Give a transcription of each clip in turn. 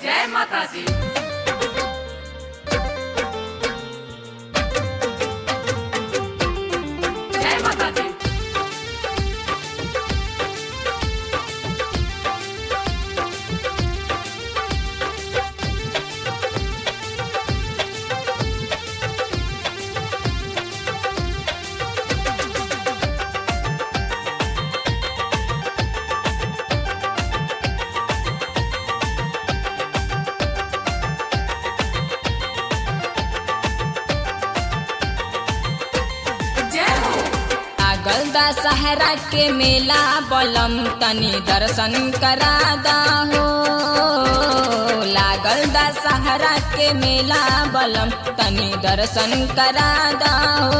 जय माता दी। जय माता दी। गलदा सहरा के मेला बलम तनी दर्शन करादा हो। लागल दा सहरा के मेला बलम तनी दर्शन करादा हो।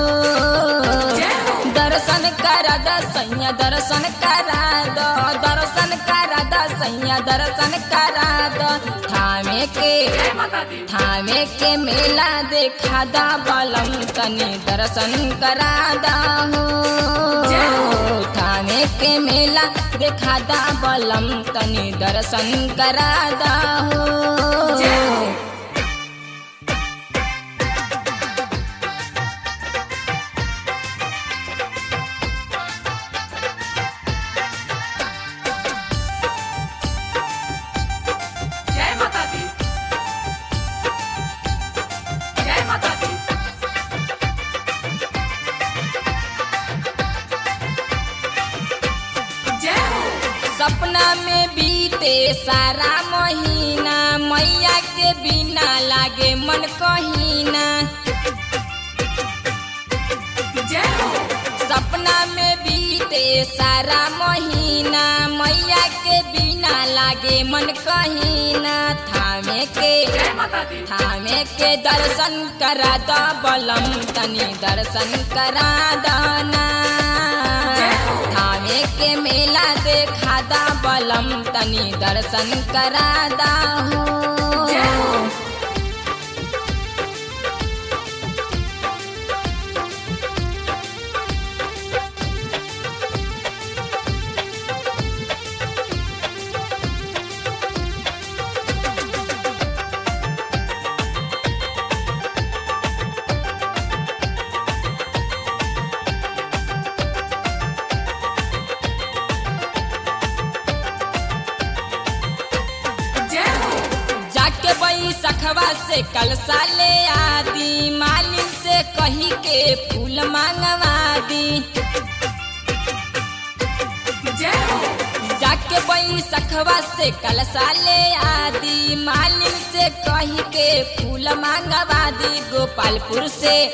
दर्शन करादा सैया दर्शन करादा, दर्शन करादा सैया दर्शन करादा। थामे के मेला देखादा बलम तनी दर्शन करादा हो। थामे के मेला देखादा बलम तनी दर्शन करादा हो। जय माता दी। जय माता दी। सपना में बीते सारा महीना, मैया के बिना लागे मन कहीना। सपना में बीते सारा महीना, मैया के बिना लागे मन कहीना। थामे के दर्शन करा दा बलम तनी दर्शन करा दाना। थामे के मेला देखा दा बलम तनी दर्शन करा दा हो। सखवा से कलसा ले आदी, मालिन से कही के फूल मांगवा दी। जाके बई सखवा से कलसा ले आदी, मालिन से कही के फूल मांगवा दी। गोपालपुर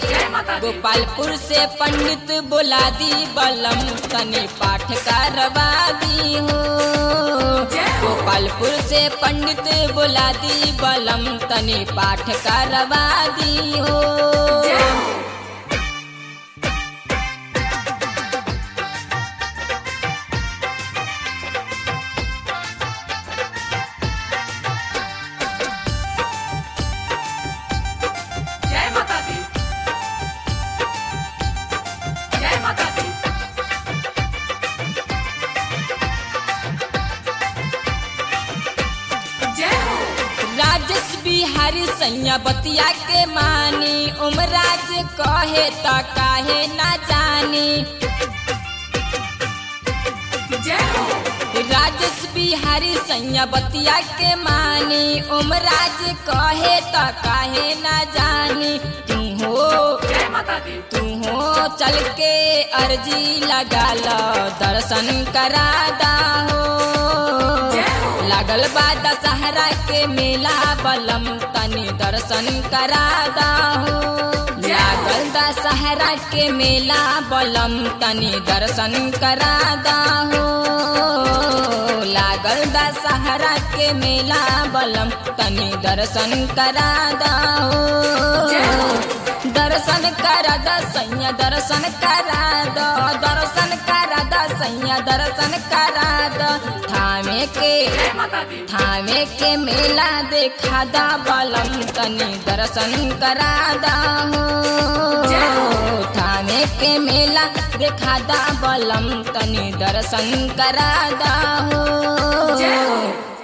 से पंडित बुला दी बलम तनी पाठ करवा दी हो। गोपालपुर से पंडित बुला दी बलम तनी पाठ करवा दी हो। जय माता दी। जय माता दी। राजेश बिहारी सैया बतिया के मानी, उमराज कहे त काहे ना जानी। राजेश बिहारी सैया बतिया के मानी, उमराज कहे त काहे ना जानी। तू हो चल के अर्जी लगा लो दर्शन करादा हो। लागल बा दशहरा के मेला बलम तनी दर्शन करादा हो। लागल दशहरा के मेला बलम तनी दर्शन करादा हो। लागल दशहरा के मेला बलम तनी दर्शन करादा हो। दर्शन करादा सैया दर्शन करादा, दर्शन करादा सैया दर्शन करादा। थामे के मेला देखादा बलम तनी दर्शन करादा हो। थामे के मेला देखादा बलम तनी दर्शन करादा हो।